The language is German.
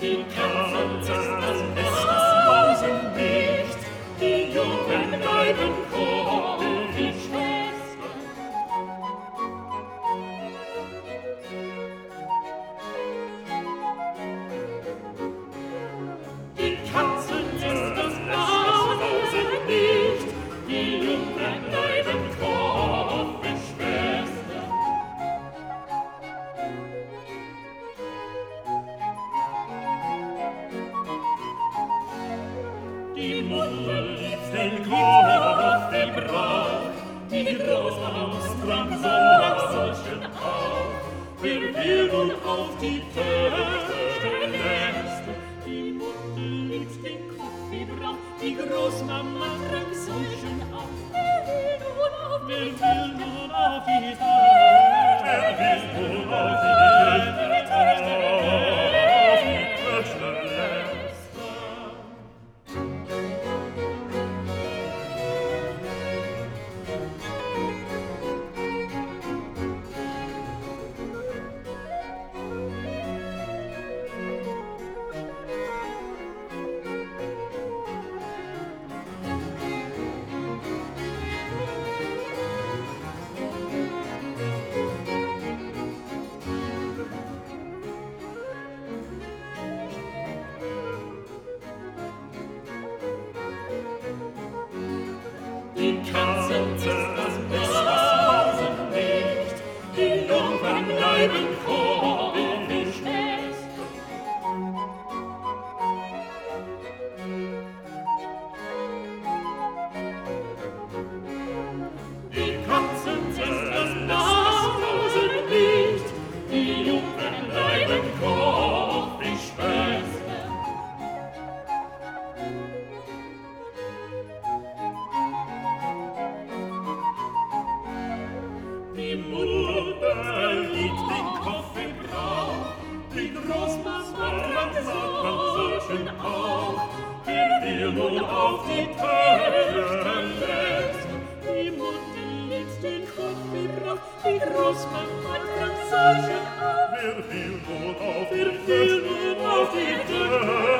Die Katze ist das Mausen nicht, die Jungen bleiben Chor, die Schwestern. Die Katze ist das Mausen nicht, die Jungen bleiben Chor, die Schwestern. Die Mutter liebt den Kopf, den Brauch, die Großaustrank so solchen auch. Wer will nun auf die Töchter lässt? Die Mutter liebt den Kopf, den Brauch, die Großmama trank solchen auch. Wer will nun auf die Töchter? Wer will nun auf die Töchter lässt? Die Katze ist das Mausen nicht, die Jungen bleiben Chor, die Schwestern. Die Katze ist das Mausen nicht, die Jungen bleiben Chor, die Schwestern. Die Mutter liebt den Kopf im Brauch, die Großmama trank solchen auch. Wer will nun auf die Töchter lässt? Die Mutter liebt den Kopf im Brauch, die Großmama trank solchen auch. Wer will nun auf die Töchter?